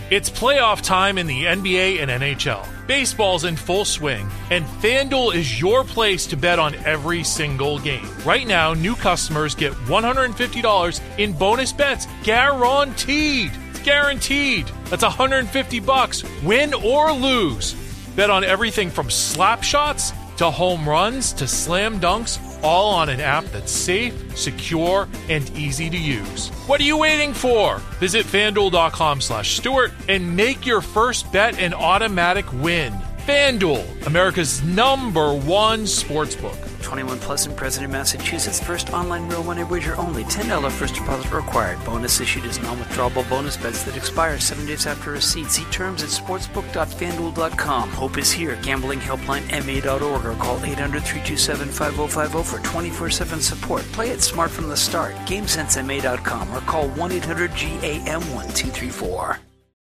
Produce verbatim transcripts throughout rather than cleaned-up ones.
It's playoff time in the N B A and N H L. Baseball's in full swing, and FanDuel is your place to bet on every single game. Right now, new customers get one hundred fifty dollars in bonus bets guaranteed. It's guaranteed. That's one hundred fifty bucks, win or lose. Bet on everything from slap shots to home runs to slam dunks, all on an app that's safe, secure, and easy to use. What are you waiting for? Visit FanDuel.com slash Stewart and make your first bet an automatic win. FanDuel, America's number one sportsbook. twenty-one plus and present in Massachusetts. First online real money wager only. ten dollars first deposit required. Bonus issued as non-withdrawable bonus bets that expire seven days after receipt. See terms at sportsbook dot fanduel dot com. Hope is here. Gambling helpline M A dot org or call eight hundred, three two seven, five oh five oh for twenty-four seven support. Play it smart from the start. game sense M A dot com or call one eight hundred G A M one two three four.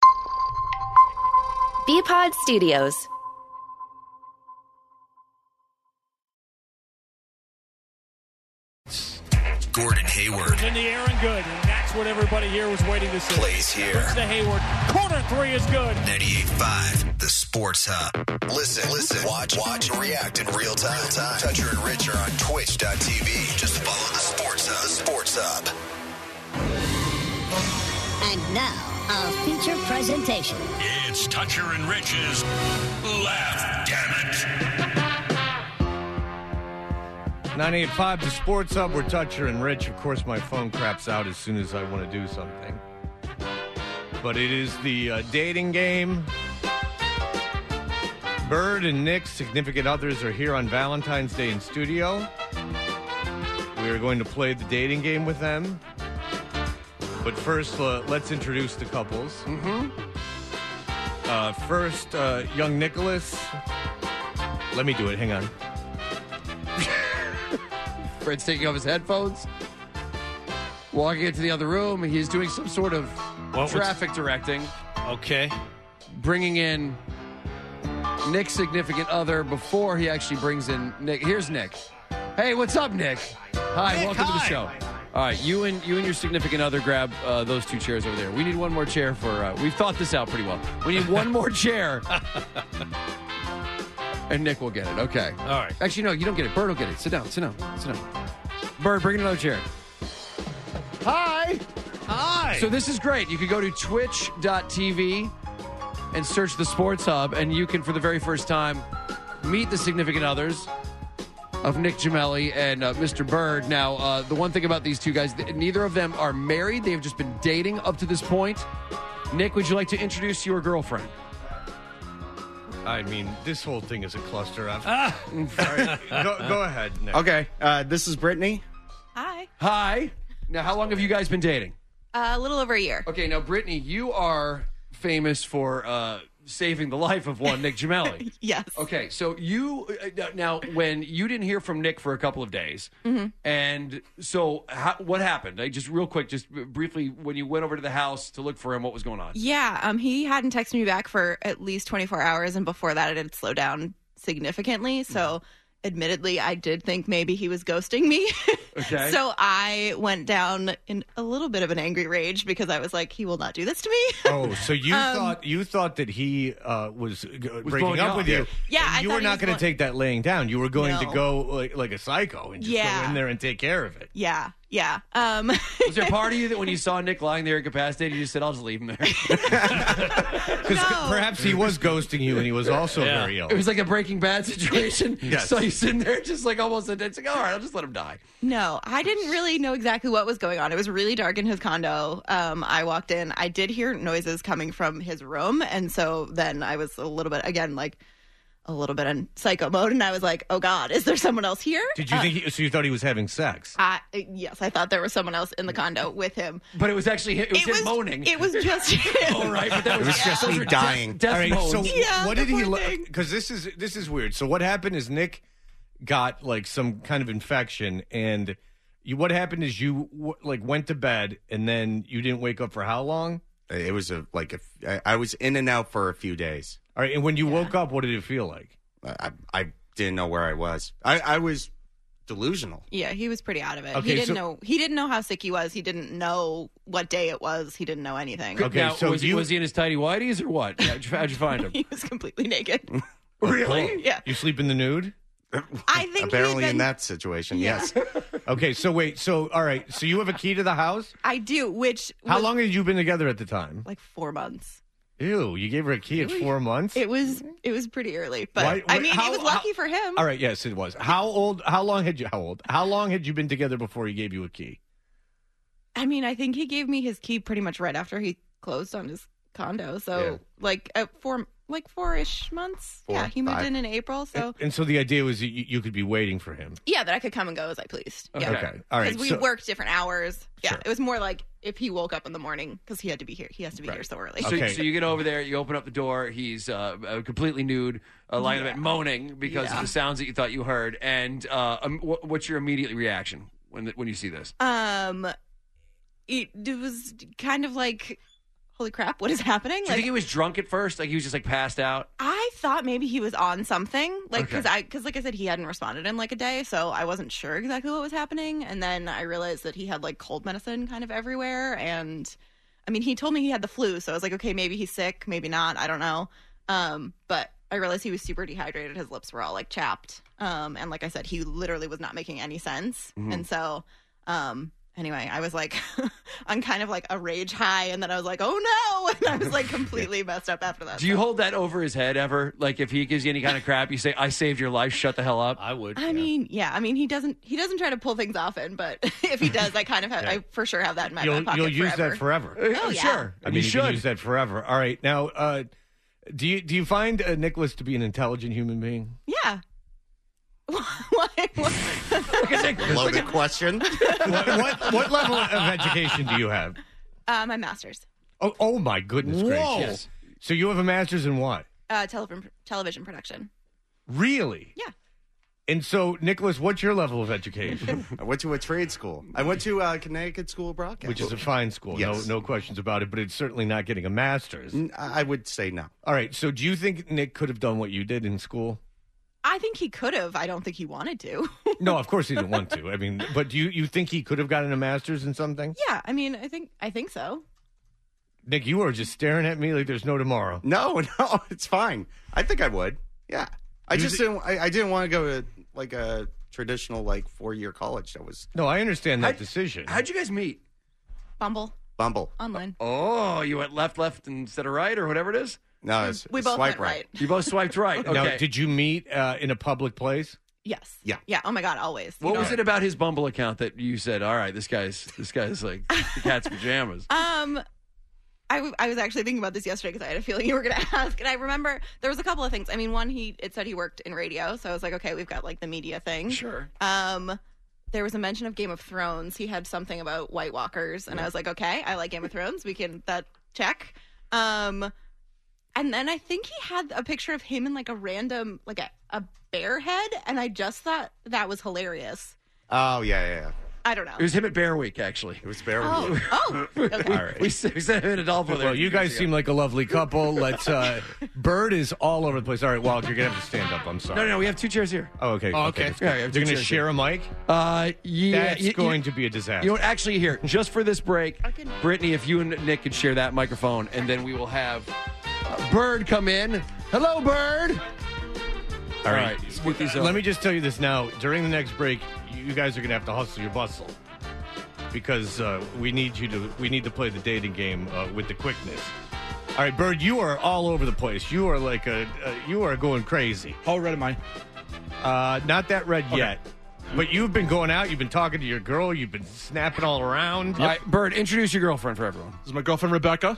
B-Pod Studios. Gordon Hayward. It's in the air and good, and that's what everybody here was waiting to see. Plays here. It's the Hayward. Corner three is good. ninety-eight point five, the Sports Hub. Listen, listen, watch, watch, and react in real time. Real time. Toucher and Rich are on twitch dot t v. Just follow the Sports Hub. Sports Hub. And now, a feature presentation. It's Toucher and Rich's Laugh Damn It. ninety-eight point five, the Sports Hub. We're Toucher and Rich. Of course, my phone craps out as soon as I want to do something. But it is the uh, dating game. Bird and Nick's significant others are here on Valentine's Day in studio. We are going to play the dating game with them. But first, uh, let's introduce the couples. Mm-hmm. Uh, first, uh, young Nicholas. Let me do it. Hang on. Fred's taking off his headphones, walking into the other room. He's doing some sort of What was- traffic directing, Okay. bringing in Nick's significant other before he actually brings in Nick. Here's Nick. Hey, what's up, Nick? Hi, Nick, welcome to the hi. show. All right, you and you and your significant other grab uh, those two chairs over there. We need one more chair for. Uh, we've thought this out pretty well. We need one more chair. And Nick will get it. Okay. All right. Actually, no, you don't get it. Bird will get it. Sit down. Sit down. Sit down. Bird, bring in another chair. Hi. Hi. So this is great. You can go to twitch dot t v and search the Sports Hub, and you can, for the very first time, meet the significant others of Nick Gemelli and uh, Mister Bird. Now, uh, the one thing about these two guys, th- neither of them are married. They've just been dating up to this point. Nick, would you like to introduce your girlfriend? I mean, this whole thing is a cluster. I've, Ah. go, go ahead, Nick. Okay, uh, this is Brittany. Hi. Hi. Now, how long have you guys been dating? Uh, a little over a year. Okay, now, Brittany, you are famous for uh, saving the life of one Nick Gemelli. Yes. Okay, so you uh, now when you didn't hear from Nick for a couple of days, Mm-hmm. and so how, what happened? I just real quick, just briefly, when you went over to the house to look for him, what was going on? Yeah, um, he hadn't texted me back for at least twenty-four hours, and before that, it had slowed down significantly. So, admittedly, I did think maybe he was ghosting me. Okay. So I went down in a little bit of an angry rage because I was like, he will not do this to me. Oh, so you Um, thought you thought that he uh, was, g- breaking blowing up up. with you? Yeah, And I you thought were he not was going to going- take that laying down. You were going to No. go like, like a psycho and just Yeah. go in there and take care of it. Yeah, yeah. Um, Was there part of you that when you saw Nick lying there incapacitated, you just said, "I'll just leave him there"? Because No. perhaps he was ghosting you, and he was also Yeah. very ill. It was like a Breaking Bad situation. Yes. So he's sitting there just like almost, it's like, all right, I'll just let him die. No, I didn't really know exactly what was going on. It was really dark in his condo. Um, I walked in. I did hear noises coming from his room. And so then I was a little bit, again, like a little bit in psycho mode. And I was like, oh, God, is there someone else here? Did you Uh, think? He, so you thought he was having sex? I, yes, I thought there was someone else in the condo with him. But it was actually it was It him was moaning. It was just him. All right, but that was, It was just those me were dying. Death, death All right. moans. So Yeah, what the did he? poor thing. Because this is this is weird. So what happened is Nick got like some kind of infection, and you. What happened is you w- like went to bed, and then you didn't wake up for how long? It was a like a, I- I was in and out for a few days. All right. And when you woke up, what did it feel like? I, I didn't know where I was. I, I was delusional. Yeah, he was pretty out of it. Okay, he didn't so- know. He didn't know how sick he was. He didn't know what day it was. He didn't know anything. Okay, now, so was, you- was he in his tidy whities or what? How'd you, how'd you find him? He was completely naked. Really? Yeah. You sleep in the nude? I think Apparently he had in been- that situation, Yeah. yes. Okay, so wait, so all right, so you have a key to the house? I do. Which How was long had you been together at the time? Like four months. Ew, you gave her a key at four months? It was. It was pretty early, but Why- I wait, mean, how- it was lucky how- for him. All right, yes, it was. How old? How long had you? How old? How long had you been together before he gave you a key? I mean, I think he gave me his key pretty much right after he closed on his condo. So Yeah. like uh, four, like four-ish months. Four, yeah, he moved five. in in April. So And, and so the idea was you, you could be waiting for him. yeah, that I could come and go as I pleased. Yeah. Okay, all right. Because we so- worked different hours. Yeah, Sure. it was more like if he woke up in the morning because he had to be here. He has to be here so early. So, Okay. so you get over there, you open up the door. He's uh, uh, completely nude, uh, lying in bed, moaning because Yeah. of the sounds that you thought you heard. And uh, um, wh- what's your immediate reaction when when you see this? Um, it, it was kind of like, holy crap, what is happening? Do you Like, think he was drunk at first? Like he was just like passed out? I thought maybe he was on something, like because Okay. I because like I said, he hadn't responded in like a day, so I wasn't sure exactly what was happening. And then I realized that he had like cold medicine kind of everywhere, and I mean, he told me he had the flu, so I was like, okay, maybe he's sick, maybe not, I don't know. Um, but I realized he was super dehydrated. His lips were all like chapped, um, and like I said, he literally was not making any sense. Mhm. And so, um. Anyway, I was like on kind of like a rage high, and then I was like, oh no, and I was like completely messed up after that. Do you hold that over his head ever? Like if he gives you any kind of crap, you say, "I saved your life. Shut the hell up." I would. I mean, yeah. I mean, he doesn't. He doesn't try to pull things often, but if he does, I kind of have. Yeah. I for sure have that in my You'll, back pocket you'll use forever. that forever. Oh yeah. Sure. I And mean, you you can should. use that forever. All right, now, uh, do you do you find uh, Nicholas to be an intelligent human being? Yeah. Why? What? Loaded question. what, what what level of education do you have? Uh, my master's, Oh, oh my goodness Whoa. gracious! Yes. So you have a master's in what? uh, television television production. Really? Yeah. And so, Nicholas, what's your level of education? I went to a trade school. I went to uh, Connecticut School of Broadcasting. Which is a fine school, Yes. no no questions about it. But it's certainly not getting a master's. N- I would say no. All right. So, do you think Nick could have done what you did in school? I think he could have. I don't think he wanted to. No, of course he didn't want to. I mean, but do you you think he could have gotten a master's in something? Yeah. I mean, I think. I think so. Nick, you are just staring at me like there's no tomorrow. No, no, it's fine. I think I would. Yeah. I You just thi- didn't. I, I didn't want to go to like a traditional like four year college. That was No, I understand that I- decision. How'd you guys meet? Bumble Bumble. online. Oh, you went left, left instead of right, or whatever it is. No, it's, We it's both swipe went right. You both swiped right. Okay. Now, did you meet uh, in a public place? Yes. Yeah. Yeah. Oh my God. Always. You What know- was it about his Bumble account that you said, "All right, this guy's this guy's like the cat's pajamas"? Um, I, w- I was actually thinking about this yesterday because I had a feeling you were going to ask. And I remember there was a couple of things. I mean, one, he it said he worked in radio. So I was like, okay, we've got like the media thing. Sure. Um, there was a mention of Game of Thrones. He had something about White Walkers. And I was like, okay, I like Game of Thrones. We can, that check. Um, and then I think he had a picture of him in like a random, like a, a bear head. And I just thought that was hilarious. Oh yeah, yeah, yeah. I don't know. It was him at Bear Week, actually. It was very. Oh, oh, okay. All right. We, s- we sent him in Adolfo there. Well, you guys seem like a lovely couple. Let's. Uh, Bird is all over the place. All right, Walt, you're gonna have to stand up. I'm sorry. No, no, no, we have two chairs here. Oh, okay. Oh, okay. that's Yeah, good. yeah, You're two gonna chairs share a mic. Uh, yeah, That's you- going you- to be a disaster. You know what? Actually, here, just for this break, can- Brittany, if you and Nick could share that microphone, and then we will have uh, Bird come in. Hello, Bird. all right, scoot these over. Let me just tell you this now. During the next break, you guys are gonna have to hustle your bustle because uh, we need you to. We need to play the dating game uh, with the quickness. All right, Bird, you are all over the place. You are like a. Uh, you are going crazy. How red am I? Uh, not that red yet. But you've been going out, you've been talking to your girl, you've been snapping all around. All right, Bird, introduce your girlfriend for everyone. This is my girlfriend, Rebecca.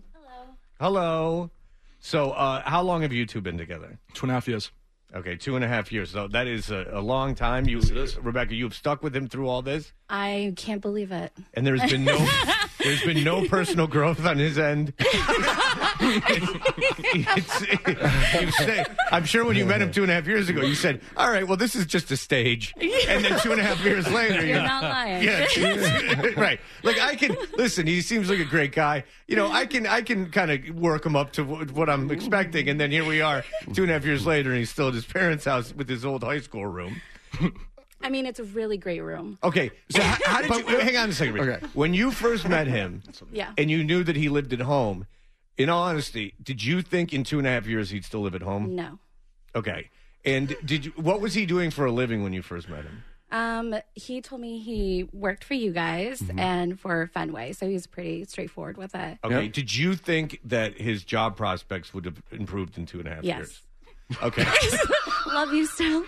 Hello. So, uh, how long have you two been together? Two and a half years. Okay, two and a half years. So that is a, a long time. You, Yes, it is. Rebecca, you've stuck with him through all this, I can't believe it. and there's been no, there's been no personal growth on his end. it's, it's, you say, I'm sure when you met him two and a half years ago, you said, "All right, well, this is just a stage," and then two and a half years later, You're not lying. Yeah, right. Like I can listen. He seems like a great guy. You know, I can I can kind of work him up to w- what I'm expecting, and then here we are, two and a half years later, and he's still at his parents' house with his old high school room. I mean, it's a really great room. Okay, so how, how did you? Hang on a second. Rich. Okay. When you first met him, Yeah. and you knew that he lived at home, in all honesty, did you think in two and a half years he'd still live at home? No. Okay. And did you? What was he doing for a living when you first met him? Um, he told me he worked for you guys Mm-hmm. and for Fenway, so he was pretty straightforward with it. Okay. Yep. Did you think that his job prospects would have improved in two and a half Yes. years? Okay. Love you still.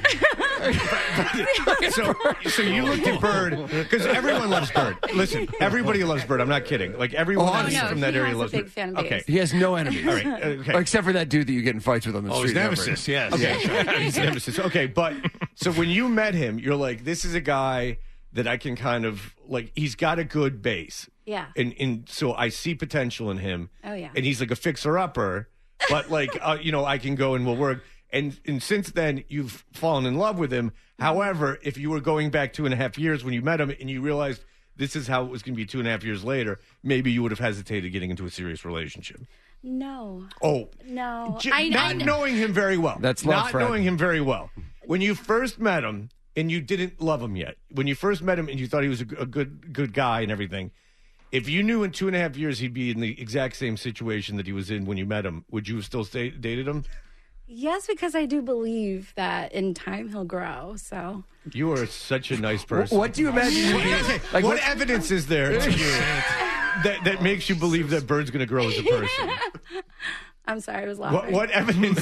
so, so you looked at Bird because everyone loves Bird. Listen, everybody loves Bird. I'm not kidding. Like everyone Oh, no, from he that area has a loves big Bird. fan Okay. base. He has no enemies. All right. Okay. Well, except for that dude that you get in fights with on the Oh, street. his nemesis, yes. Okay. He's nemesis. Okay, but so when you met him, you're like, this is a guy that I can kind of like. He's got a good base. Yeah. And and so I see potential in him. Oh, yeah. And he's like a fixer upper, but like uh, you know, I can go and we'll work. And and since then, you've fallen in love with him. However, if you were going back two and a half years when you met him and you realized this is how it was going to be two and a half years later, maybe you would have hesitated getting into a serious relationship. No. Oh, No. J- I, not I know. knowing him very well. That's love, not Fred. knowing him very well. When you first met him and you didn't love him yet, when you first met him and you thought he was a, g- a good good guy and everything, if you knew in two and a half years he'd be in the exact same situation that he was in when you met him, would you have still stay, dated him? Yes, because I do believe that in time he'll grow. So You are such a nice person. What do you imagine? you being- Like, like what evidence is there to you that, that makes you believe that Bird's going to grow as a person? I'm sorry, I was laughing. What, what evidence?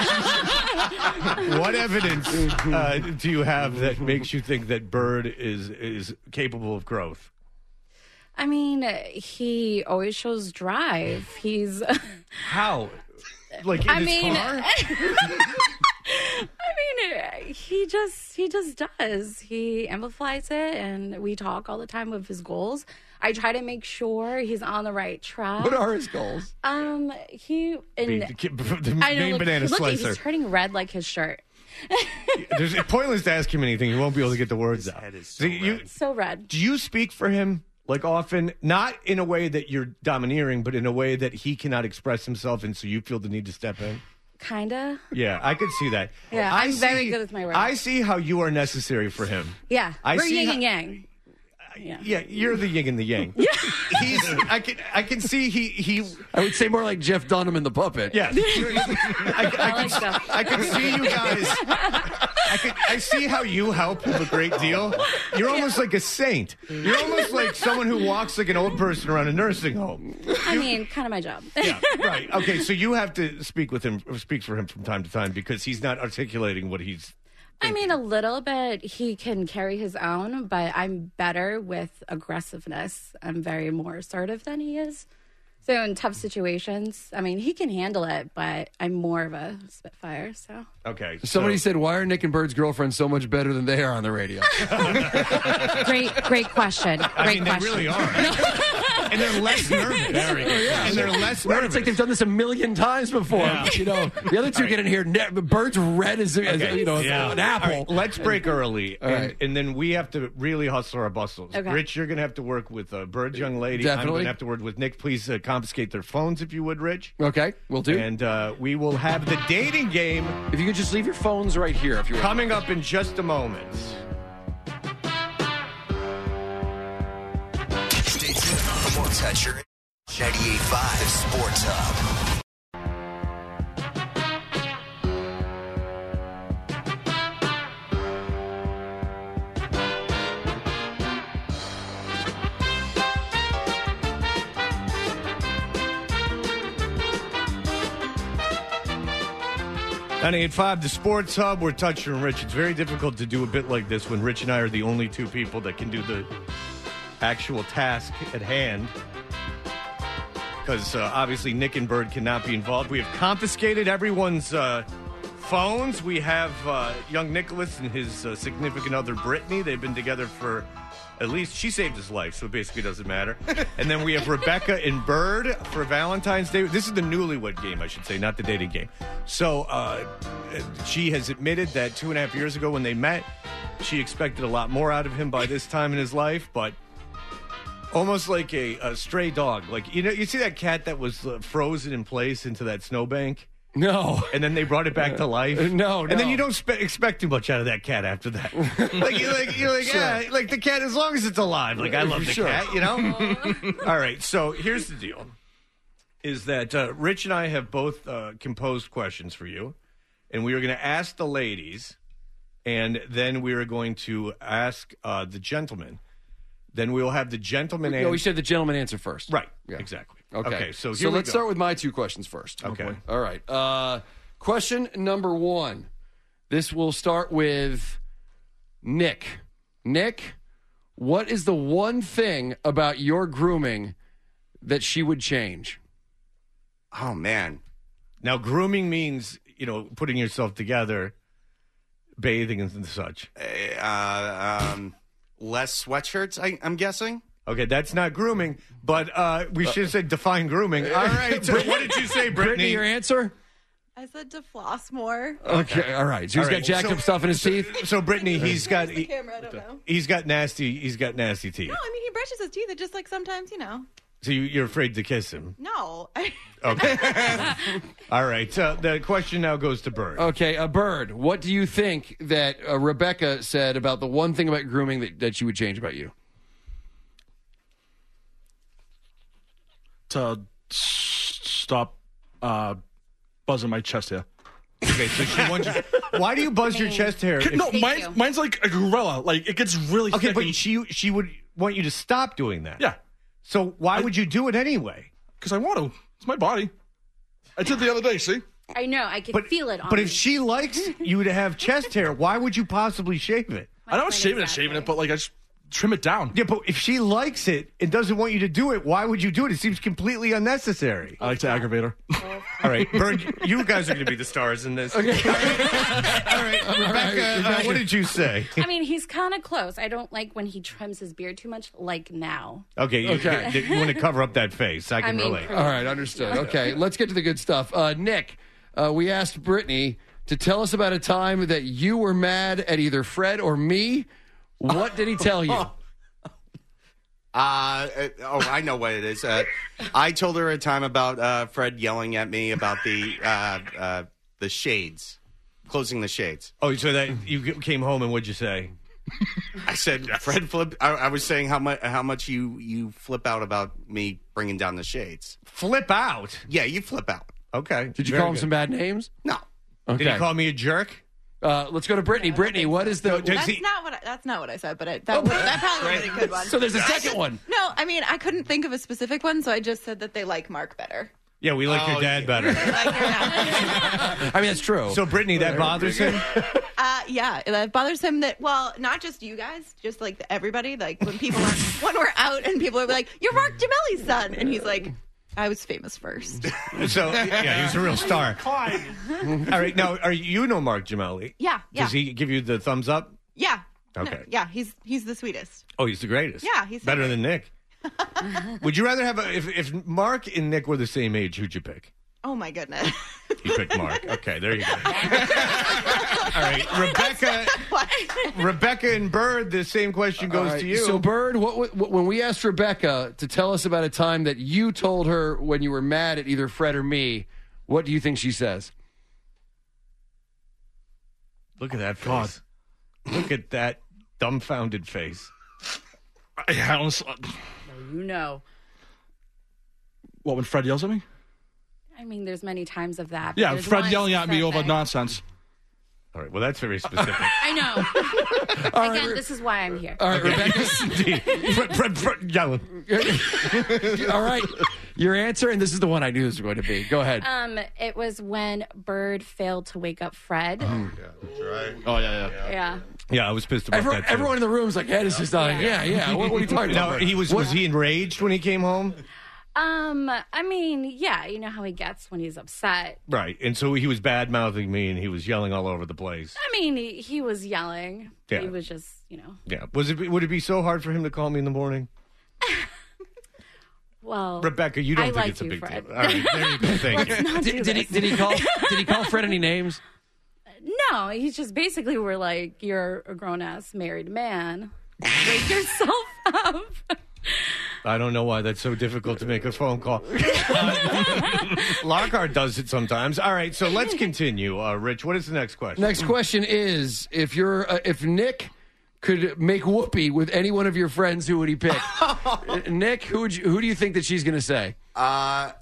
what evidence uh, do you have that makes you think that Bird is is capable of growth? I mean, he always shows drive. He's. How? Like in I his mean, car? I mean, he just he just does. He amplifies it, and we talk all the time of his goals. I try to make sure he's on the right track. What are his goals? Um, he Be- and the I know. main Look, banana look, slicer. he's turning red like his shirt. There's, it's pointless to ask him anything. He won't be able to get the words His out. head is so So you, red. So red. do you speak for him like often? Not in a way that you're domineering, but in a way that he cannot express himself, and so you feel the need to step in. Kinda. Yeah, I could see that. Yeah, I I'm see- very good with my words. I see how you are necessary for him. Yeah, I we're see yin how- and yang. Yeah. Yeah, you're the yin and the yang. He's. I can. I can see he. He. I would say more like Jeff Dunham in The Puppet. Yes. I, I, I like can, that. I can see you guys. I can. I see how you help him a great deal. You're almost like a saint. You're almost like someone who walks like an old person around a nursing home. I mean, kind of my job. Yeah. Right. Okay. So you have to speak with him, or speak for him from time to time because he's not articulating what he's. I mean, a little bit. He can carry his own, but I'm better with aggressiveness. I'm very more assertive than he is. So in tough situations, I mean, he can handle it, but I'm more of a spitfire. So Okay. Somebody so- said, "Why are Nick and Bird's girlfriends so much better than they are on the radio?" great, great question. Great I mean, they question. really are. And they're less nervous. And they're less Right, nervous. it's like they've done this a million times before. Yeah. You know, the other two get in here. Ne- Bird's red as, as Okay. you know, Yeah. an apple. All right, let's break early, All and, right. and then we have to really hustle our bustles. Okay. Rich, you're going to have to work with uh, Bird's young lady. I'm Definitely. going to have to work with Nick. Please uh, confiscate their phones if you would, Rich. Okay, we'll do. And uh, we will have the dating game if you could just leave your phones right here, if you would. coming up in just a moment. Stay tuned for more Toucher ninety-eight point five Sports Hub. ninety-eight point five, the Sports Hub. We're Toucher and Rich. It's very difficult to do a bit like this when Rich and I are the only two people that can do the actual task at hand. Because uh, obviously Nick and Bird cannot be involved. We have confiscated everyone's uh, phones. We have uh, young Nicholas and his uh, significant other, Brittany. They've been together for at least, she saved his life, so it basically doesn't matter. And then we have Rebecca and Bird for Valentine's Day. This is the newlywed game, I should say, not the dating game. So uh, she has admitted that two and a half years ago when they met, she expected a lot more out of him by this time in his life, but almost like a, a stray dog. Like, you know, you see that cat that was uh, frozen in place into that snowbank? No. And then they brought it back to life. Uh, no, no. And then you don't spe- expect too much out of that cat after that. like you're like, you're like Sure. yeah, like the cat as long as it's alive. Like I love the Sure. cat, you know? All right, so here's the deal. Is that uh, Rich and I have both uh, composed questions for you. And we are going to ask the ladies, and then we are going to ask uh, the gentleman. Then we will have the gentleman answer. No, we should have the gentleman answer first. Right, Yeah. exactly. Okay. Okay, so so here we let's go. start with my two questions first. Okay. All right. Uh, question number one. This will start with Nick. Nick, what is the one thing about your grooming that she would change? Oh, man. Now, grooming means, you know, putting yourself together, bathing and such. Uh, um, less sweatshirts, I, I'm guessing. Okay, that's not grooming, but uh, we should have said define grooming. All right, so what did you say, Brittany? Brittany, your answer? I said to floss more. Okay, all right. So he's All got right, jacked so- up stuff in his teeth? So, Brittany, he's got The he, camera, I don't know. he's got nasty he's got nasty teeth. No, I mean he brushes his teeth. It just like sometimes, you know. So you, you're afraid to kiss him. No. Okay. All right. So the question now goes to Bird. Okay, a Bird. What do you think that uh, Rebecca said about the one thing about grooming that, that she would change about you? To s- stop uh, buzzing my chest hair. Okay, so she wants you. Why do you buzz your chest hair? No, if- mine's, mine's like a gorilla. Like, it gets really Okay, thick. but and- she she would want you to stop doing that. Yeah. So why would you do it anyway? Because I want to. It's my body. I did the other day, see? I know. I can But feel it on But me. if she likes you to have chest hair, why would you possibly shave it? I know I'm point shaving exactly. it, shaving it, but like I just trim it down. Yeah, but if she likes it and doesn't want you to do it, why would you do it? It seems completely unnecessary. I like to aggravate her. All right, Bird, you guys are going to be the stars in this. Okay. All right, Rebecca, uh, what did you say? I mean, he's kind of close. I don't like when he trims his beard too much, like now. Okay, you, Okay. you want to cover up that face. I can I mean, relate. for- All right, understood. Okay, let's get to the good stuff. Uh, Nick, uh, we asked Brittany to tell us about a time that you were mad at either Fred or me. What did he tell you? Uh, uh, oh, I know what it is. Uh, I told her a time about uh, Fred yelling at me about the uh, uh, the shades, closing the shades. Oh, so that you came home and what'd you say? I said, Fred flip. I, I was saying how much how much you you flip out about me bringing down the shades. Flip out? Yeah, you flip out. Okay. Did you Very call him good. some bad names? No. Okay. Did he call me a jerk? Uh, let's go to Brittany. Brittany, what is the? That's not what I, that's not what I said, but it, that, would, that probably would have been a good one. So there's a second one. No, I mean I couldn't think of a specific one, so I just said that they like Mark better. Yeah, we like Oh, your dad yeah. better. I mean, that's true. So, Brittany, that bothers him? Uh, yeah, it bothers him that, well, not just you guys, just like everybody. Like when people are, when we're out and people are like, "You're Mark Gemelli's son," and he's like, "I was famous first." So, yeah, he's a real star. All right, now, are you know Mark Gemelli? Yeah, yeah, Does he give you the thumbs up? yeah. No, Okay. yeah, he's he's the sweetest. Oh, he's the greatest. Yeah, he's so better great. than Nick. Would you rather have a, if if Mark and Nick were the same age, who'd you pick? Oh my goodness. You picked Mark. Okay, there you go. All right, Rebecca. Rebecca and Bird, the same question goes All right, to you. So, Bird, what, what, when we asked Rebecca to tell us about a time that you told her when you were mad at either Fred or me, what do you think she says? Look at that face. Look at that dumbfounded face. I honestly, You know. what, when Fred yells at me? I mean, there's many times of that. but Yeah, there's Fred one yelling at me over specific. nonsense. All right, well, that's very specific. I know. All Again, right, this is why I'm here. all right, Rebecca. Fred, Fred, Fred, yelling. All right, your answer, and this is the one I knew this was going to be. Go ahead. Um, it was when Bird failed to wake up Fred. Oh, yeah, yeah. Yeah. Yeah, I was pissed about Everyone, that, too. everyone in the room is like, "Yeah, this is not. Yeah, yeah. What, what are you talking Now, about?" he was, What- was he enraged when he came home? Um, I mean, yeah, you know how he gets when he's upset. Right, and so he was bad-mouthing me, and he was yelling all over the place. I mean, he, he was yelling. Yeah. He was just, you know. Yeah. Was it? Would it be so hard for him to call me in the morning? Well, Rebecca, you don't I think like it's a you, big Fred. deal. All right, there you go. Thank you. Let's not do Did, did he? this. Did he call? Did he call Fred any names? No, he's just basically we're like, you're a grown ass married man. Wake yourself up. I don't know why that's so difficult to make a phone call. Uh, Lockhart does it sometimes. All right, so let's continue. Uh, Rich, what is the next question? Next question is: If you're, uh, if Nick could make whoopee with any one of your friends, who would he pick? Nick, who would you, who do you think that she's going to say? Uh,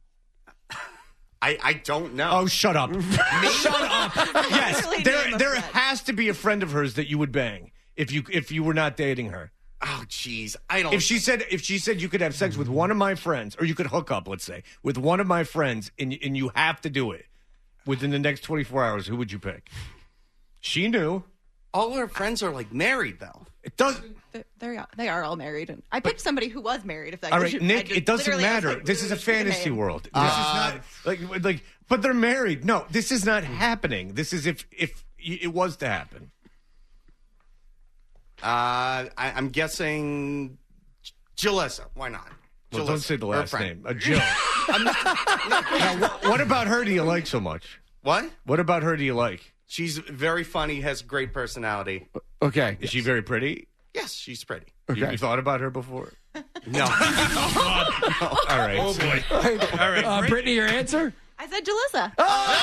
I I don't know. Oh, shut up! Shut up! Yes, Really there name a there friend. has to be a friend of hers that you would bang if you if you were not dating her. Oh, jeez, I don't. If she said if she said you could have sex with one of my friends, or you could hook up, let's say, with one of my friends, and and you have to do it within the next twenty-four hours, who would you pick? She knew. all her friends are like married though. It does. They're, they're, they are all married. And I picked somebody who was married. If that All gives right, you- I Nick. just It doesn't literally was matter. like, This is a "Pick fantasy name." world. This Uh, is not like like. But they're married. No, this is not happening. This is if if it was to happen. Uh, I, I'm guessing Jalissa. Why not? Well, Jalissa, don't say the her last friend. name. Uh, Jill. Now, what, what about her do you like so much? What? What about her do you like? She's very funny, has great personality. Okay. Is she very pretty? Yes, she's pretty. You, you thought about her before? No. All right. Oh, boy. All right. Uh, Brittany, your answer? I said Jalissa.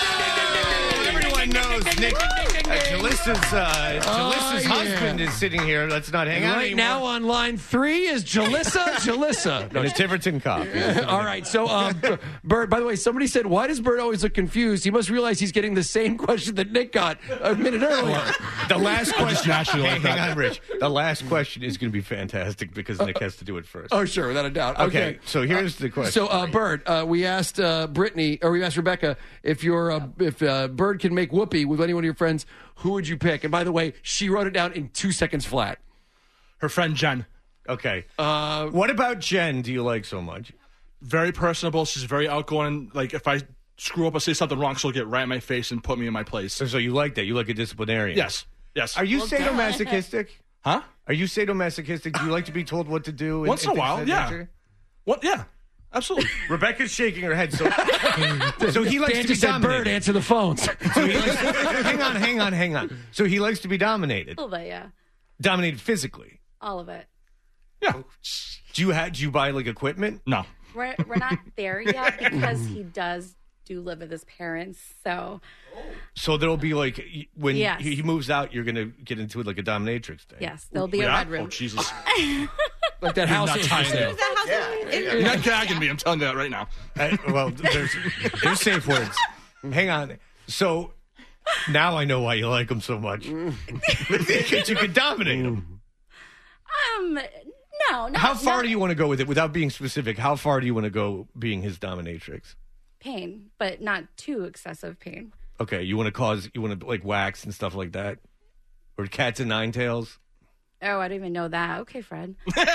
Everyone knows Nick. Uh, Jalissa's, uh, Jalissa's Oh, yeah. husband is sitting here. Let's not hang And out right anymore. now on line three is Jalissa. Jalissa. And a Tiverton cop. All right. So, uh, B- Bird, by the way, somebody said, why does Bird always look confused? He must realize he's getting the same question that Nick got a minute earlier. The last question. naturally Hey, like hang that. on, Rich. The last question is going to be fantastic because Nick has to do it first. Oh, sure, without a doubt. Okay, Okay. so here's the question. So, uh, Bird, uh, we asked uh, Brittany, or we asked Rebecca, if you're, uh, if uh, Bird can make whoopee with any one of your friends, who would you pick? And by the way, she wrote it down in two seconds flat. Her friend Jen. Okay. Uh, what about Jen do you like so much? Very personable. She's very outgoing. Like, if I screw up or say something wrong, she'll get right in my face and put me in my place. So, so you like that? You like a disciplinarian? Yes. Yes. Are you Well, sadomasochistic? Huh? Are you sadomasochistic? Do you like to be told what to do? and- Once in and a things while, of that yeah. nature? What? Yeah. Absolutely. Rebecca's shaking her head. So, so he likes Dan to be just said, dominated. Bird, answer the phones. So he likes hang on, hang on, hang on. So he likes to be dominated. A little bit, yeah. Dominated physically. All of it. Yeah. Do you have? Do you buy like equipment? No. We're we're not there yet because he does do live with his parents. So So there'll be like y- when Yes. he he moves out, you're gonna get into like a dominatrix thing. yes, there'll be a Yeah? red room. Oh, Jesus. Like that house. not is tying for sale. it. That house is- You're not gagging me. I'm telling you that right now. Uh, well, there's there's safe words. Hang on. So now I know why you like him so much. Because you can dominate him. Um, no, not, How far not do you want to go with it without being specific? How far do you want to go being his dominatrix? pain, but not too excessive pain. Okay, you want to cause, you want to like wax and stuff like that? Or cats and nine tails? Oh, I don't even know that. Okay, Fred.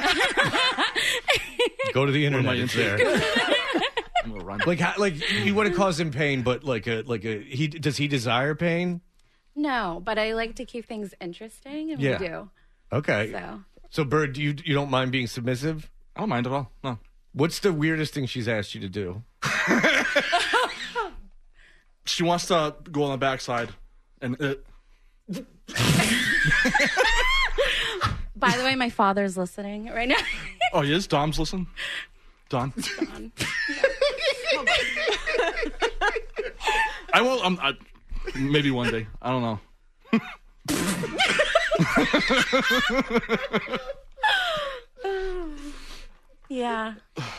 Go to the What am I internet. It's into? there. I'm gonna run. Like, how, like you want to cause him pain, but like a, like a, he does he desire pain? No, but I like to keep things interesting, and Yeah. we do. Okay. So So, Bird, do you you don't mind being submissive? I don't mind at all. No. What's the weirdest thing she's asked you to do? She wants to go on the backside. And uh, by the way, my father's listening right now. oh, he is? Dom's listening? Don? I will. Um, I, maybe one day. I don't know. Yeah.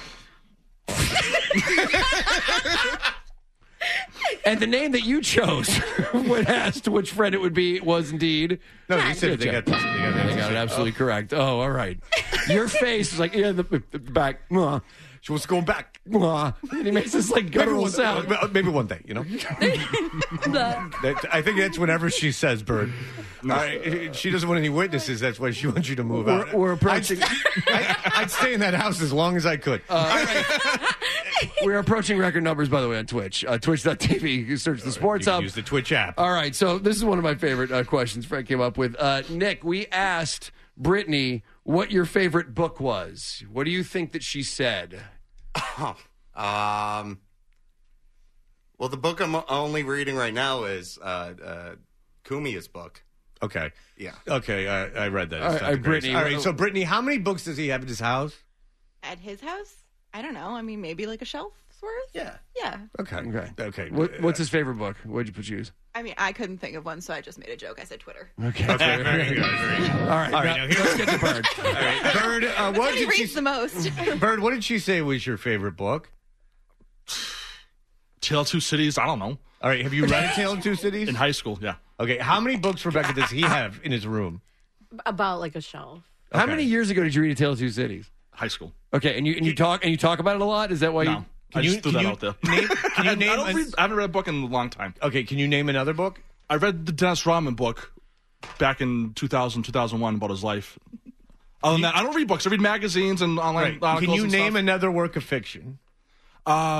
And the name that you chose when asked which friend it would be was indeed. No, they said they got this. They got, They got it absolutely correct. Oh, all right. Your face is like, yeah, the, the back. Mwah, She wants to go back. mwah. And he makes this like Maybe guttural one, sound. maybe one day, you know. That, I think that's whenever she says, "Bird." I- she doesn't want any witnesses. That's why she wants you to move out. We're- we're approaching- I'd, I, I'd stay in that house as long as I could. We're approaching record numbers, by the way, on Twitch. Uh, Twitch dot T V. You can search the Sports You can Hub. use the Twitch app. All right, so this is one of my favorite uh, questions Fred came up with. Uh, Nick, we asked Brittany what your favorite book was. What do you think that she said? Um. Well, the book I'm only reading right now is uh, uh, Kumia's book. Okay. Yeah. Okay, I, I read that. All It's right, not the greatest. Brittany, All right, what- so Brittany, how many books does he have in his house? at his house, I don't know. I mean, maybe like a shelf's worth. Yeah. Yeah. Okay. Okay. Okay. What, what's his favorite book? What did you choose? I mean, I couldn't think of one, so I just made a joke. I said Twitter. Okay. Okay. Very good. Very good. All right. All right. Now, Now, let's get to Bird. All right. Bird, uh, what He did reads she the most. Bird, what did she say was your favorite book? Tale of Two Cities. I don't know. All right. Have you read A Tale of Two Cities? In high school, yeah. Okay. How many books, Rebecca, does he have in his room? About like a shelf. How Okay. many years ago did you read A Tale of Two Cities? High school. Okay, and you and you talk and you talk about it a lot. Is that why you? No. I just threw can that you out there. Name, can you I, name? I, don't a- read, I haven't read a book in a long time. okay. Can you name another book? I read the Dennis Rodman book back in two thousand, two thousand one about his life. Other than that, I don't read books. I read magazines and online Right. Can articles you and name stuff. another work of fiction? Uh,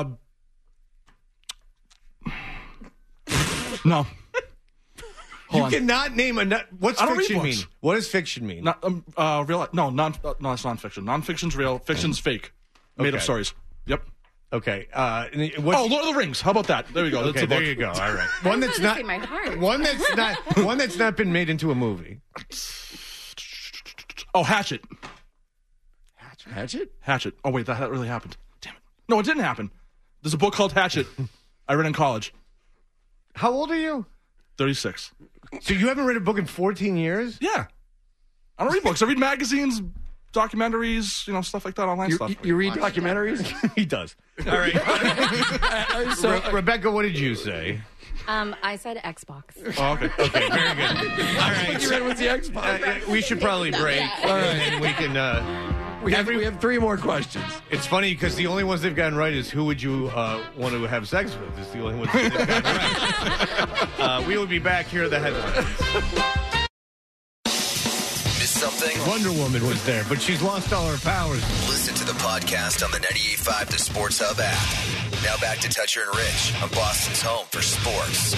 no. Hold you on. cannot name another. What's I don't read fiction mean? books. What does fiction mean? Not, um, uh, real, no, non, uh, no, it's nonfiction. Nonfiction's real. Fiction's fake. Made Okay. up stories. Yep. Okay. Uh, and it- what's, Oh, Lord of the Rings. How about that? There we go. That's okay. a book. There you go. All right. One that's to not. say my heart. One that's not. One that's not been made into a movie. Oh, Hatchet. Hatchet? Hatchet. Oh, wait, that, that really happened. Damn it. No, it didn't happen. There's a book called Hatchet. I read in college. How old are you? thirty-six. So you haven't read a book in fourteen years? Yeah. I don't read books. I read magazines, documentaries, you know, stuff like that, online You, stuff. you, you read documentaries? He does. All right. so, Re- Rebecca, what did you say? Um, I said Xbox. Oh, okay. Okay, very good. All right. you read with the Xbox. Uh, we should probably break. All right. And we can. Uh, We have, we have three more questions. it's funny because the only ones they've gotten right is who would you uh, want to have sex with? It's the only ones they've gotten right. Uh, we will be back. Here are the headlines. Miss something? Wonder Woman was there, but she's lost all her powers. Listen to the podcast on the ninety-eight point five The Sports Hub app. Now back to Toucher and Rich on Boston's home for sports.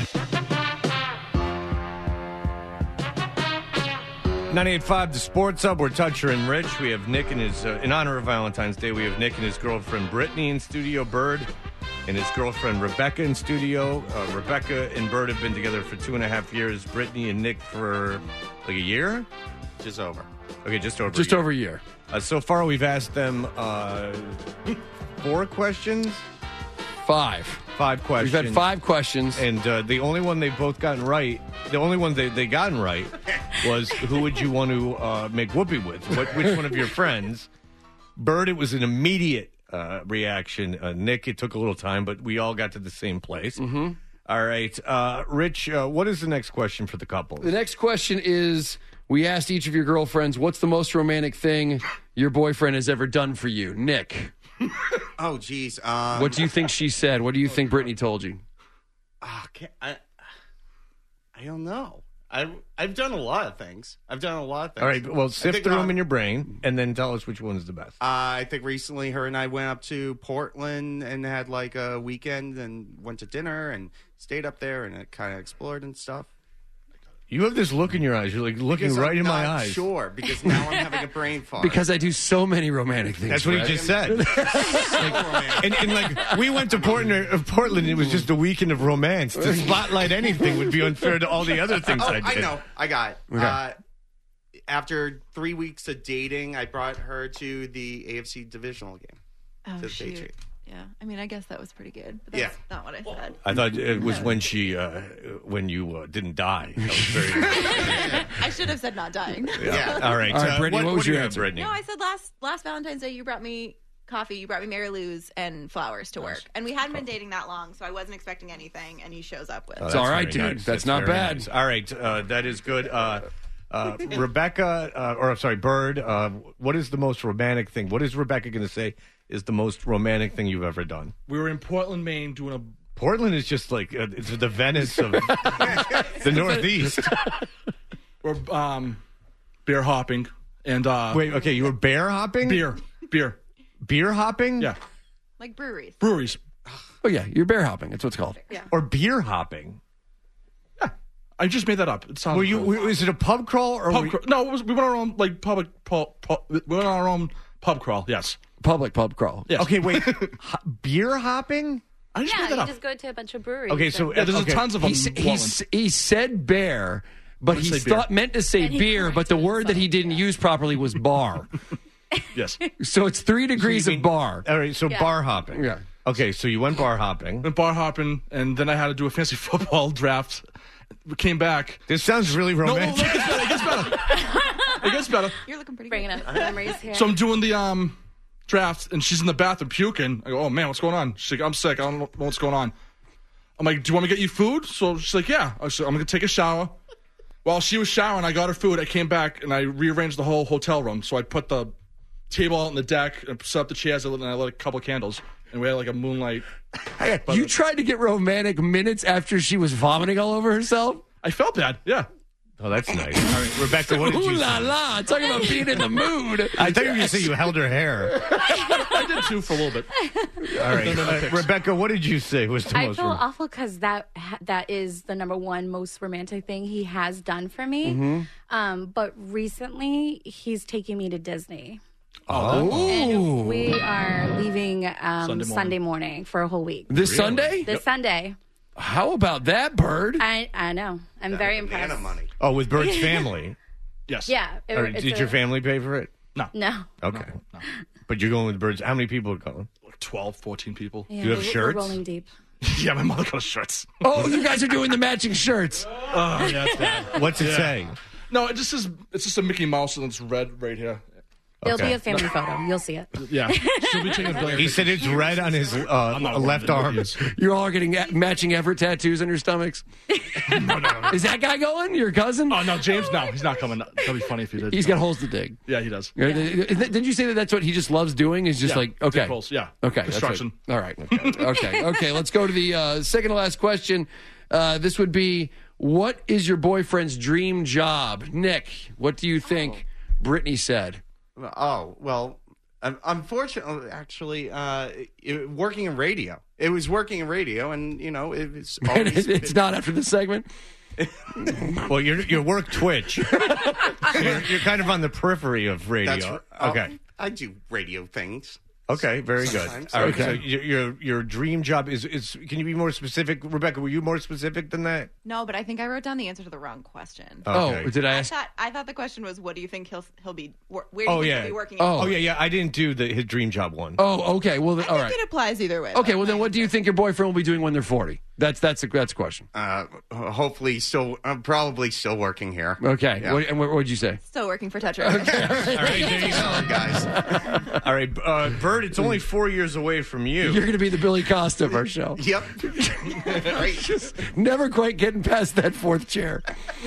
ninety-eight point five The Sports Hub. We're Toucher and Rich. We have Nick and his, uh, in honor of Valentine's Day, we have Nick and his girlfriend Brittany in studio, Bird, and his girlfriend Rebecca in studio. Uh, Rebecca and Bird have been together for two and a half years. Brittany and Nick for like a year? Just over. Okay, just over Just a year. over a year. Uh, so far, we've asked them uh, four questions, Five. five questions. We've had five questions. And uh, the only one they've both gotten right, the only one they, they gotten right was who would you want to uh, make whoopee with? What, which one of your friends? Bird, it was an immediate uh, reaction. Uh, Nick, it took a little time, but we all got to the same place. Mm-hmm. All right. Uh, Rich, uh, what is the next question for the couple? The next question is, we asked each of your girlfriends, what's the most romantic thing your boyfriend has ever done for you? Nick, Oh, geez. Um, what do you think she said? What do you think Brittany told you? Okay, I, I don't know. I I've done a lot of things. I've done a lot of things. All right. Well, I sift think through them not- in your brain and then tell us which one's the best. Uh, I think recently her and I went up to Portland and had like a weekend and went to dinner and stayed up there and it kind of explored and stuff. You have this look in your eyes. You're like looking Because right I'm in my not eyes. Sure, because now I'm having a brain fart. Because I do so many romantic things. That's what he Fred. just said. Like, and, and like we went to Portland, uh, Portland. It was just a weekend of romance. To spotlight anything would be unfair to all the other things Oh, I I did. know. I got it. Okay. Uh, after three weeks of dating, I brought her to the A F C divisional game. Oh, to the shoot. Patriots. Yeah. I mean, I guess that was pretty good. But that's Yeah. not what I said. I thought it was when she, uh, when you uh, didn't die. That was very. I should have said not dying. Yeah. All right. All right, uh, Brittany, what was do you your have, answer? Brittany? No, I said last last Valentine's Day you brought me coffee, you brought me Mary Lou's and flowers to work. And we hadn't been dating that long, so I wasn't expecting anything, and he shows up with Oh, It's that's all right, very dude. nice. That's not very bad. nice. All right, uh, that is good. Uh, uh, Rebecca, uh, or I'm sorry, Bird. Uh, what is the most romantic thing? What is Rebecca going to say is the most romantic thing you've ever done? We were in Portland, Maine, doing a. Portland is just like uh, it's the Venice of the Northeast. We're um, beer hopping and uh, Wait, okay, you were bear hopping? beer, beer, Beer hopping? yeah, like breweries. breweries. Oh, yeah, you're bear hopping. That's what it's called. Yeah. Or beer hopping? I just made that up. It sounds Were you? cool. Were, is it a pub crawl or? pub were you- crawl? No, it was, we went on our own like public. Pub, pub, we went on our own pub crawl. Yes. Public pub crawl. Yes. Okay, wait. Ho- beer hopping? I just Yeah, made that you up. just go to a bunch of breweries. Okay, so Yeah, there's okay. tons of them. He, s- in he, Portland. s- he said bear, but What he did he say, beer? thought meant to say And he beer, but the corrected word that he didn't use properly was bar. Yes. So it's three degrees So you of mean- bar. All right, so Yeah. bar hopping. Yeah. Okay, so you went bar hopping. Went bar hopping, and then I had to do a fantasy football draft. We came back. This sounds really No, no, no, it romantic. gets better. It gets better. It gets better. You're looking pretty Bringing good. up memories here. So I'm doing the um draft, and she's in the bathroom puking. I go, oh man, what's going on? She's like, I'm sick. I don't know what's going on. I'm like, do you want me to get you food? So she's like, yeah. I was like, I'm gonna take a shower. While she was showering, I got her food. I came back and I rearranged the whole hotel room. So I put the table out on the deck and set up the chairs, and I lit a couple of candles, and we had like a moonlight. You tried to get romantic minutes after she was vomiting all over herself? I felt bad. Yeah. Oh, that's nice. All right, Rebecca, what did Ooh you la say? la. Talking about being in the mood. I thought you were going to say you held her hair. I did too for a little bit. All right. Uh, Rebecca, what did you say was the I most feel rom- awful because that that is the number one most romantic thing he has done for me. Mm-hmm. Um, but recently, he's taking me to Disney. Oh. And we are leaving um, Sunday morning. Sunday morning for a whole week. This Sunday? This Sunday. How about that, Bird? I I know. I'm very impressed. Banana money. Oh, with Bird's family. Yes. Yeah. it- Or it's did a- your family pay for it? No. Okay. But you're going with Bird's. How many people are going? Like twelve, fourteen people. Yeah, you have we're- shirts? We're rolling deep. Yeah, my mother got us shirts. Oh, you guys are doing the matching shirts. Oh, yeah, it's bad. What's it say? No, it just is. It's just a Mickey Mouse, and it's red right here. There'll Okay. be a family photo. You'll see it. Yeah, she'll be taking a blame. He said it's red on his uh, I'm not left one of arm. the idiots. You're all getting a- matching Everett tattoos on your stomachs. No, no, no. Is that guy going? Your cousin? Oh no, James. No, he's not coming. That'd be funny if he did. He's got holes to dig. Yeah, he does. Yeah. Didn't you say that that's what he just loves doing? Is just Yeah, like, okay. dig holes, yeah. Okay. that's Construction. what- all right. Okay. Okay. Okay. Let's go to the uh, second to last question. Uh, this would be, what is your boyfriend's dream job? Nick, what do you think Brittany said? Oh, well, un- unfortunately, actually, uh, it, working in radio. It was working in radio, and, you know, it was And always... it's not after the segment? Well, you're, you work Twitch. you're, you're kind of on the periphery of radio. That's r- oh, okay. I do radio things. Okay, very good. Sometimes. All right, Okay. so your, your your dream job is is. Can you be more specific, Rebecca? Were you more specific than that? No, but I think I wrote down the answer to the wrong question. Okay. Oh, did I I ask? thought I thought the question was, what do you think he'll he'll be? Where do you Oh think yeah. he'll be working? Oh. Oh yeah, yeah. I didn't do the his dream job one. Oh, okay. Well, then, I all think right. it applies either way. Okay, though. well, then what do you think your boyfriend will be doing when they're forty? That's that's a, that's a question. Uh, hopefully, still, I'm probably still working here. Okay. Yeah. What, and what would you say? Still working for Tetra. All right, there you go. Sorry, guys. All right, uh, Bird. It's only four years away from you. You're going to be the Billy Costa of our show. Yep. Right. Never quite getting past that fourth chair.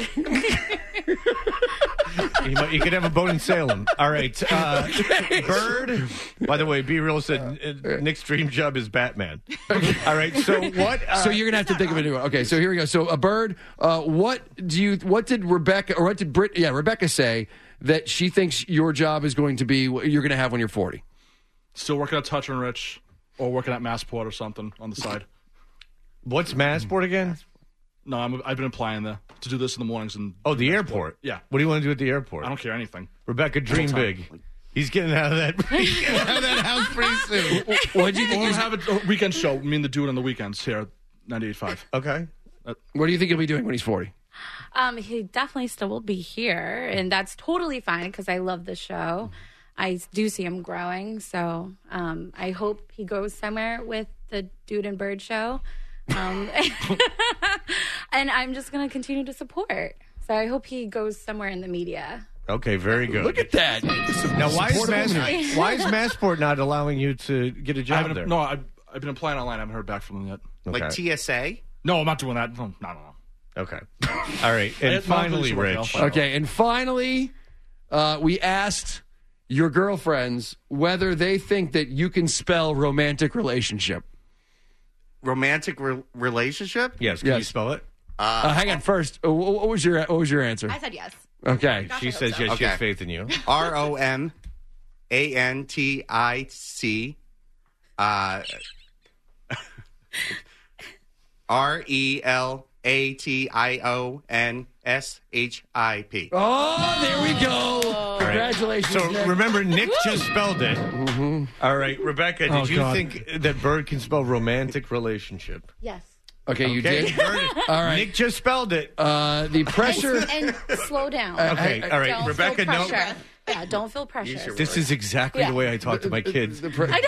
You, might, you could have a boat in Salem. All right, uh, Bird. By the way, B Real said uh, Nick's dream job is Batman. All right, so what? Uh, So you're gonna have to think of a new one. Okay, so here we go. So a Bird. Uh, what do you? What did Rebecca or what did Brit? Yeah, Rebecca say that she thinks your job is going to be what you're going to have when you're forty. Still working at Touch and Rich, or working at Massport or something on the side. what's Massport again? No, I'm, I've been applying there to do this in the mornings. And Oh, the airport. Yeah. What do you want to do at the airport? I don't care anything. Rebecca, dream Full-time. big. He's getting out of that. He's getting out of that house pretty soon. What do you think? Or he's- have a a weekend show. Me and the dude on the weekends here, ninety-eight point five. Okay. What do you think he'll be doing when he's forty? Um, he definitely still will be here, and that's totally fine because I love the show. I do see him growing, so um, I hope he goes somewhere with the Dude and Bird show. Um, and I'm just going to continue to support. So I hope he goes somewhere in the media. Okay, very good. Look at that. Now, why is, Support Mass- him. why is Massport not allowing you to get a I job haven't, there? no, I've, I've been applying online. I haven't heard back from them yet. Okay. Like T S A? No, I'm not doing that. No, no, no. Okay. All right. I- And finally, I'll work it. I'll Rich. find out. Okay, and finally, uh, we asked your girlfriends whether they think that you can spell romantic relationship. Romantic re- relationship? Yes, can you Yes. spell it? Uh, hang on, first, uh, wh- what was your what was your answer? I said yes. Okay, She says yes, she has faith in you. R O M A N T I C uh, R E L A T I O N S H I P. Oh, there we go. Congratulations. So Nick. remember, Nick just spelled it. Mm-hmm. All right, Rebecca, did Oh, you God. think that Bird can spell romantic relationship? Yes. Okay, you Okay, did. Bird, All right. Nick just spelled it. Uh, the pressure. And slow down. Okay, all right, Don't Rebecca, feel no. pressure. Yeah, don't feel pressure. This is exactly Yeah. the way I talk to my kids.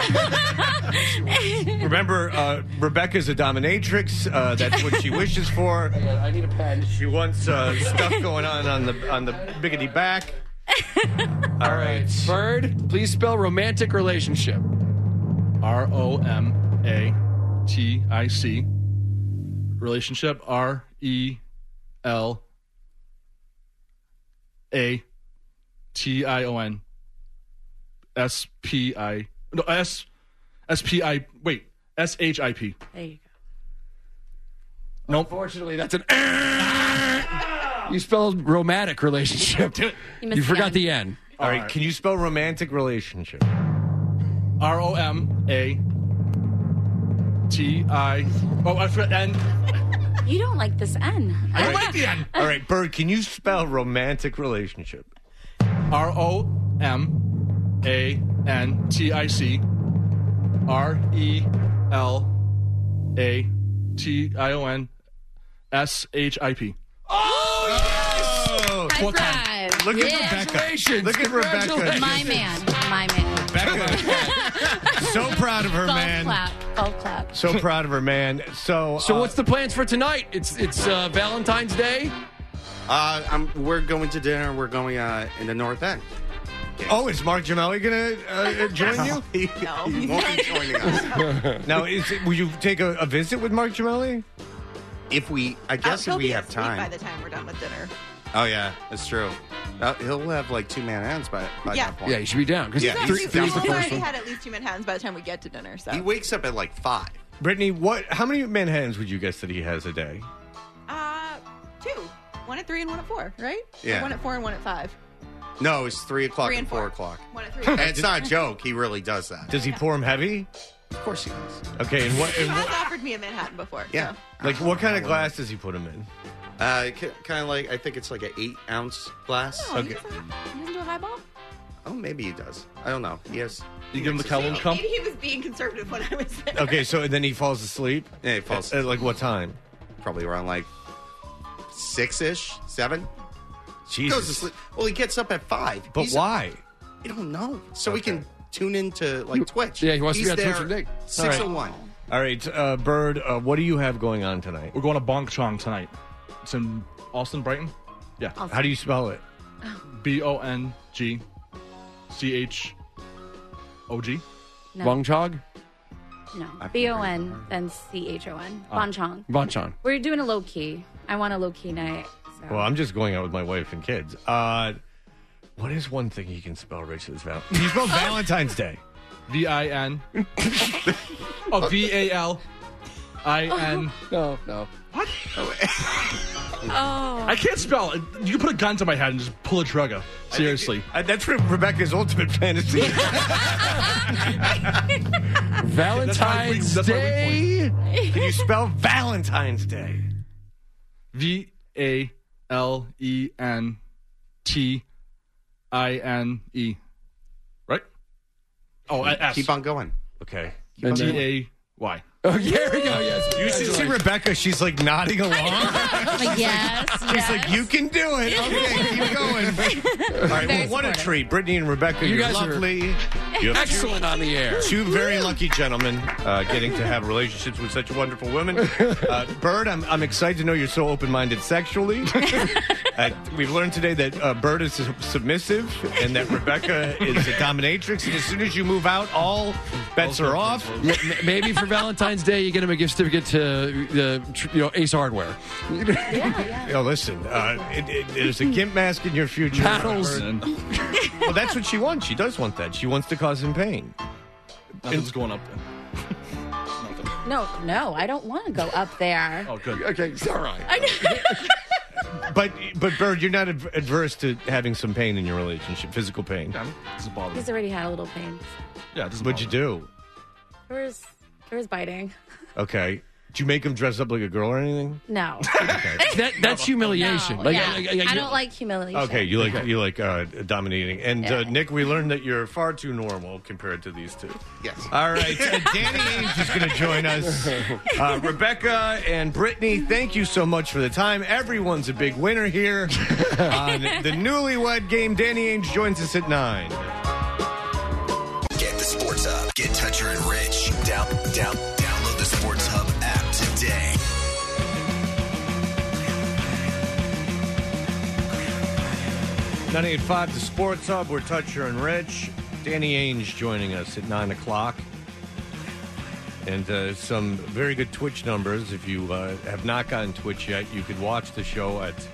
I know. Remember, uh, Rebecca's a dominatrix. Uh, that's what she wishes for. I need a pen. She wants uh, stuff going on on the on the biggity back. All right, Bird, please spell romantic relationship. R O M A T I C. Relationship R E L A T I O N S P I no S S P I wait S H I P. There you go. Nope. Unfortunately, that's an. You spelled romantic relationship. You You, missed the forgot N. the N. All right, can you spell romantic relationship? R O M A T I oh I forgot N. You don't like this N. I don't like the N. All right, Bird, can you spell romantic relationship? R O M A N T I C R E L A T I O N S H I P. Oh, yes! High Fourth time. five. Look at Yeah. Rebecca. Look at Rebecca. Congratulations. My man. My man. Rebecca. So proud of her, Golf man. clap. Golf clap. So proud of her, man. So, So uh, what's the plans for tonight? It's it's uh, Valentine's Day. Uh, I'm, we're going to dinner. We're going uh, in the North End. Oh, is Mark Gemelli going to uh, join you? he, No. he won't be joining us. Now, is it, will you take a, a visit with Mark Gemelli? If we, I Uh, guess he'll if we be have asleep by time. the time we're done with dinner. Oh yeah, that's true. Uh, he'll have like two Manhattans by, by Yeah. that point. Yeah, you should be down. 'cause Yeah, three- he's three's the We've first already one. had at least two Manhattans by the time we get to dinner. So He wakes up at like five. Brittany, what? How many Manhattans would you guess that he has a day? uh, two, one at three and one at four, right? Yeah. Or one at four and one at five. No, it's three o'clock Three and and four four. o'clock. One at three. And it's not a joke. He really does that. Does he pour him heavy? Of course he does. Okay, and what? He And has what offered me a Manhattan before. Yeah. So. like, what kind of glass does he put him in? Uh, kind of like I think it's like an eight ounce glass. Oh, Okay. he doesn't, he doesn't do a highball? Oh, maybe he does. I don't know. He has. You give him the Kelvin Maybe, Cup. maybe he was being conservative when I was there. Okay, so then he falls asleep. Yeah, he falls At, at, like what time? probably around like six ish, seven. Jesus. Goes to sleep. Well, he gets up at five. But He's- why? I don't know. So we Okay. can tune into like Twitch. Yeah, he wants to He's be on there Twitch today. Six oh one. All right, uh, Bird, uh, what do you have going on tonight? We're going to Bong Chong tonight. It's in Austin, Brighton. Yeah. How do you spell it? B O N G C H O G. No. Bong Chog? No. B O N, then C H O N. Bonchong. Bonchon. We're doing a low key. I want a low key night. So. Well, I'm just going out with my wife and kids. Uh, what is one thing you can spell, Rich? That's val- Can you spell Valentine's Day? V I N. Oh, V A L I N. No, no. Oh. I can't spell it. You can put a gun to my head and just pull a trigger. Seriously. Uh, that's Re- Rebecca's ultimate fantasy. Valentine's That's my weak- that's my Day. Can you spell Valentine's Day? V A L E N T I N E. Right? Oh, S. Keep on going. Okay. And T then- A Y. Oh, here we go. Yes. You should see Rebecca. She's like nodding along. Like, yes, She's yes. like, you can do it. Okay, keep going. All right, Very well, what a supportive. treat. Brittany and Rebecca, You you're guys are lovely. You have Excellent on the air. Two very lucky gentlemen uh, getting to have relationships with such wonderful women. Uh, Bird, I'm, I'm excited to know you're so open-minded sexually. Uh, we've learned today that uh, Bird is su- submissive and that Rebecca is a dominatrix. And as soon as you move out, all bets are off. M- m- Maybe for Valentine's Day, you get him a gift certificate to the tr- you know Ace Hardware. Yeah, yeah. Yo, listen, uh, it, it, there's a gimp mask in your future. Panels. Bird. Well, that's what she wants. She does want that. She wants to cause him pain. Nothing's going up there. Nothing. No, no, I don't want to go up there. Oh, good. Okay, it's all right. I know. But, but Bird, you're not adv- adverse to having some pain in your relationship, physical pain. Yeah, it doesn't bother me. He's already had a little pain. Yeah, it doesn't What'd you bother me. do? There was, there was biting. Okay. Did you make him dress up like a girl or anything? No. Okay. That, that's humiliation. No, Like, yeah. like, like, I don't like humiliation. Okay, you like you like uh, dominating. And uh, Yeah. Nick, we learned that you're far too normal compared to these two. Yes. All right, uh, Danny Ainge is going to join us. Uh, Rebecca and Brittany, thank you so much for the time. Everyone's a big winner here on the Newlywed Game. Danny Ainge joins us at nine. Get the Sports Hub. Get Toucher and Rich. Down, down, download the Sports Hub app today. nine eight five, the Sports Hub. We're Toucher and Rich. Danny Ainge joining us at nine o'clock. And uh, some very good Twitch numbers. If you uh, have not gotten Twitch yet, you could watch the show at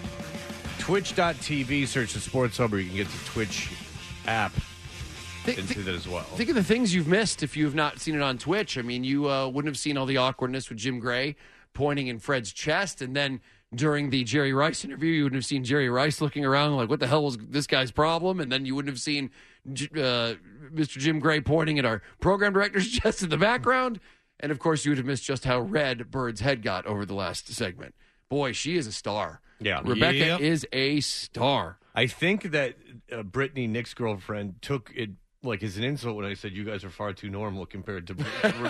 twitch dot t v. Search the Sports Hub, or you can get the Twitch app Th- and th- see that as well. Think of the things you've missed if you have not seen it on Twitch. I mean, you uh, wouldn't have seen all the awkwardness with Jim Gray pointing in Fred's chest, and then during the Jerry Rice interview, you wouldn't have seen Jerry Rice looking around like, what the hell was this guy's problem? And then you wouldn't have seen uh, Mister Jim Gray pointing at our program director's chest in the background. And, of course, you would have missed just how red Bird's head got over the last segment. Boy, she is a star. Yeah. Rebecca Yep. is a star. I think that uh, Brittany, Nick's girlfriend, took it like as an insult when I said you guys are far too normal compared to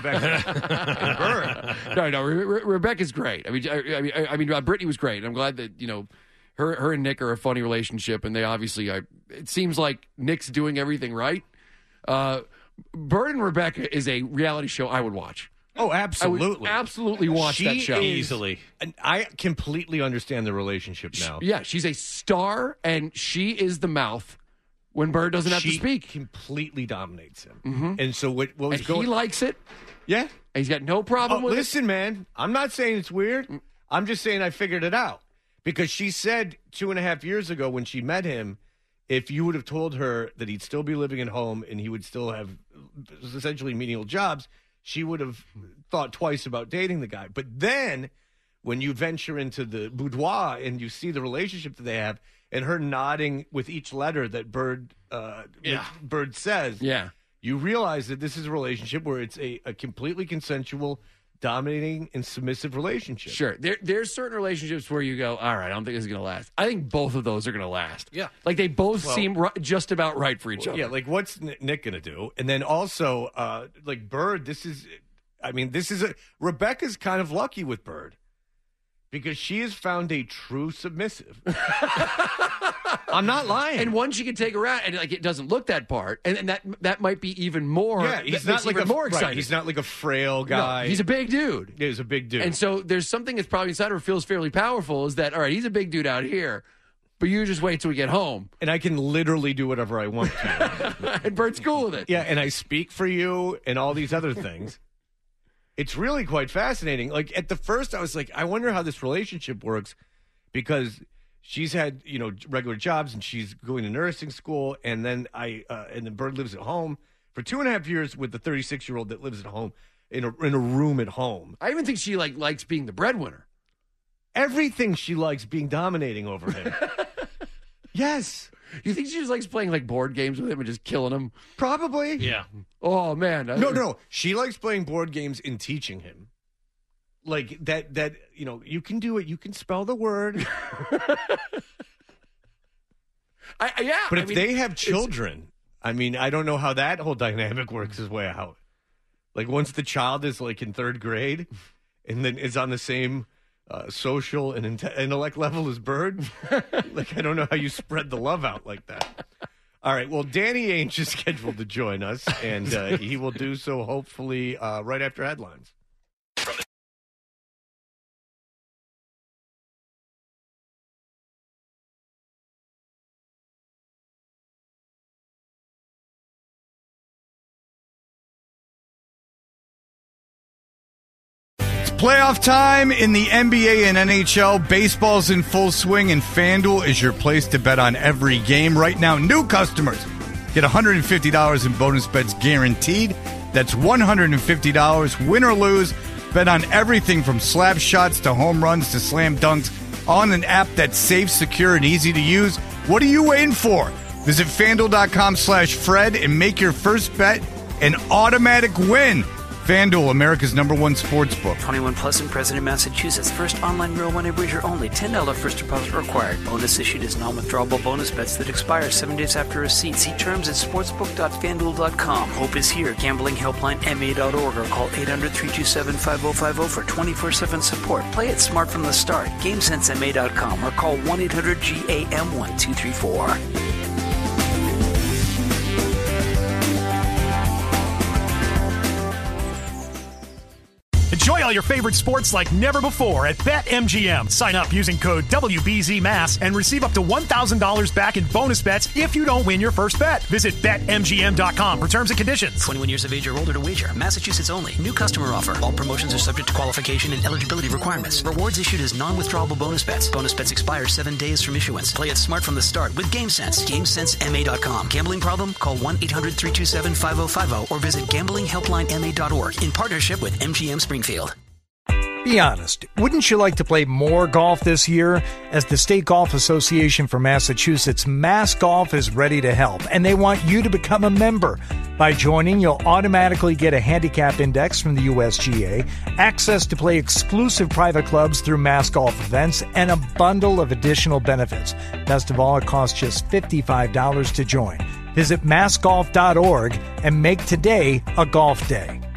Rebecca and Bird. No, no, Re- Re- Rebecca's great. I mean, I, I mean, I, I mean, uh, Brittany was great. I'm glad that you know her, her and Nick are a funny relationship, and they obviously. I, it seems like Nick's doing everything right. Uh, Bird and Rebecca is a reality show I would watch. Oh, I absolutely. would absolutely watch she that show is- Easily. And I completely understand the relationship now. Yeah, she's a star, and she is the mouth when Bird doesn't have she to speak. completely dominates him. Mhm. And so what, what was And going he likes it. Yeah. And he's got no problem Oh, with listen, man, I'm not saying it's weird. I'm just saying I figured it out. Because she said two and a half years ago when she met him, if you would have told her that he'd still be living at home and he would still have essentially menial jobs, she would have thought twice about dating the guy. But then when you venture into the boudoir and you see the relationship that they have and her nodding with each letter that Bird uh, Yeah. Bird says, Yeah. you realize that this is a relationship where it's a, a completely consensual, dominating, and submissive relationship. Sure. There, there's certain relationships where you go, all right, I don't think this is going to last. I think both of those are going to last. Yeah. Like they both Well- seem ri- just about right for each Well, other. yeah, like what's N- Nick going to do? And then also, uh, like Bird, this is, I mean, this is a, Rebecca's kind of lucky with Bird because she has found a true submissive. I'm not lying. And one she can take around, and like it doesn't look that part, and, and that that might be even more. yeah, he's that not makes like even a more right, exciting. he's not like a frail guy. No, he's a big dude. Yeah, he's a big dude. And so there's something that's probably inside her feels fairly powerful. Is that all right? He's a big dude out here, but you just wait till we get home, and I can literally do whatever I want to. and Bert's cool with it. Yeah, and I speak for you and all these other things. It's really quite fascinating. Like at the first, I was like, I wonder how this relationship works because she's had you know regular jobs and she's going to nursing school, and then I uh, and then Bird lives at home for two and a half years with the thirty-six year old that lives at home in a in a room at home. I even think she like likes being the breadwinner. Everything she likes being dominating over him. Yes. You think she just likes playing like board games with him and just killing him? Probably. Yeah. Oh man. No, no. She likes playing board games and teaching him. Like that that you know, you can do it, you can spell the word. I, I- yeah. But I if mean, they have it's- children, I mean, I don't know how that whole dynamic works its way out. Like once the child is like in third grade and then is on the same uh, social and inte- intellect level as Bird, like I don't know how you spread the love out like that. All right, well, Danny Ainge is scheduled to join us, and uh, he will do so hopefully uh, right after headlines. Playoff time in the N B A and N H L. Baseball's in full swing, and FanDuel is your place to bet on every game. Right now, new customers get one hundred fifty dollars in bonus bets guaranteed. That's one hundred fifty dollars, win or lose. Bet on everything from slap shots to home runs to slam dunks on an app that's safe, secure, and easy to use. What are you waiting for? Visit FanDuel.com slash Fred and make your first bet an automatic win. FanDuel, America's number one sports book. twenty-one plus and present in Massachusetts. First online real money wager only. ten dollars first deposit required. Bonus issued as non-withdrawable bonus bets that expire seven days after receipt. See terms at sportsbook dot fanduel dot com. Hope is here. Gambling helpline M A dot org or call eight hundred, three two seven, five oh five oh for twenty-four seven support. Play it smart from the start. game sense M A dot com or call one eight hundred G A M one two three four. Enjoy all your favorite sports like never before at BetMGM. Sign up using code W B Z M A S and receive up to one thousand dollars back in bonus bets if you don't win your first bet. Visit Bet M G M dot com for terms and conditions. twenty-one years of age or older to wager. Massachusetts only. New customer offer. All promotions are subject to qualification and eligibility requirements. Rewards issued as non-withdrawable bonus bets. Bonus bets expire seven days from issuance. Play it smart from the start with GameSense. game sense M A dot com. Gambling problem? Call one eight hundred, three two seven, five oh five oh or visit gambling helpline M A dot org in partnership with M G M Springfield. Be honest, wouldn't you like to play more golf this year? As the State Golf Association for Massachusetts, Mass Golf is ready to help, and they want you to become a member. By joining, you'll automatically get a handicap index from the U S G A, access to play exclusive private clubs through Mass Golf events, and a bundle of additional benefits. Best of all, it costs just fifty-five dollars to join. Visit mass golf dot org and make today a golf day.